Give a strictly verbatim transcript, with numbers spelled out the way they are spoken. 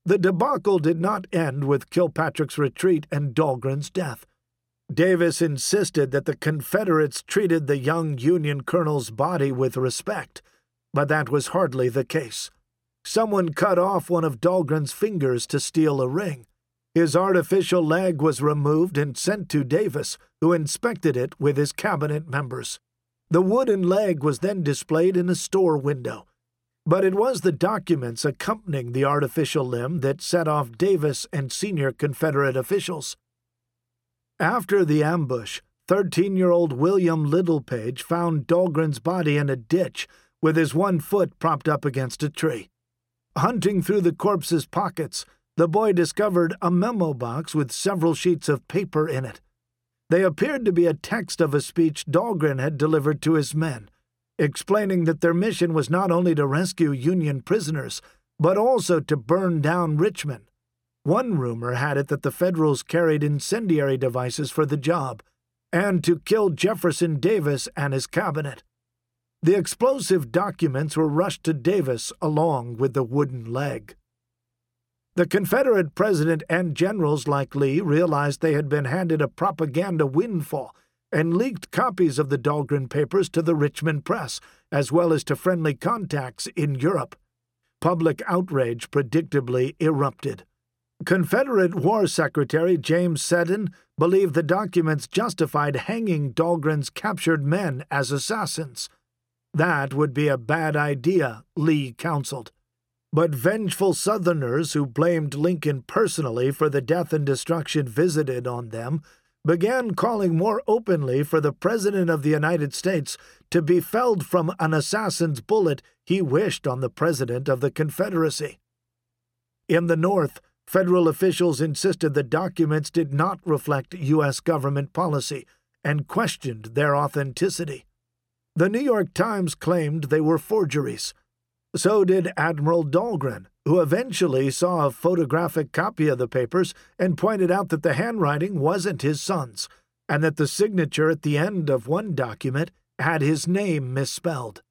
The debacle did not end with Kilpatrick's retreat and Dahlgren's death. Davis insisted that the Confederates treated the young Union colonel's body with respect, but that was hardly the case. Someone cut off one of Dahlgren's fingers to steal a ring. His artificial leg was removed and sent to Davis, who inspected it with his cabinet members. The wooden leg was then displayed in a store window. But it was the documents accompanying the artificial limb that set off Davis and senior Confederate officials. After the ambush, thirteen-year-old William Littlepage found Dahlgren's body in a ditch with his one foot propped up against a tree. Hunting through the corpse's pockets, the boy discovered a memo box with several sheets of paper in it. They appeared to be a text of a speech Dahlgren had delivered to his men, explaining that their mission was not only to rescue Union prisoners, but also to burn down Richmond. One rumor had it that the Federals carried incendiary devices for the job, and to kill Jefferson Davis and his cabinet. The explosive documents were rushed to Davis along with the wooden leg. The Confederate president and generals like Lee realized they had been handed a propaganda windfall and leaked copies of the Dahlgren papers to the Richmond press, as well as to friendly contacts in Europe. Public outrage predictably erupted. Confederate War Secretary James Seddon believed the documents justified hanging Dahlgren's captured men as assassins. That would be a bad idea, Lee counseled. But vengeful Southerners who blamed Lincoln personally for the death and destruction visited on them began calling more openly for the President of the United States to be felled from an assassin's bullet he wished on the President of the Confederacy. In the North, federal officials insisted the documents did not reflect U S government policy and questioned their authenticity. The New York Times claimed they were forgeries. So did Admiral Dahlgren, who eventually saw a photographic copy of the papers and pointed out that the handwriting wasn't his son's, and that the signature at the end of one document had his name misspelled.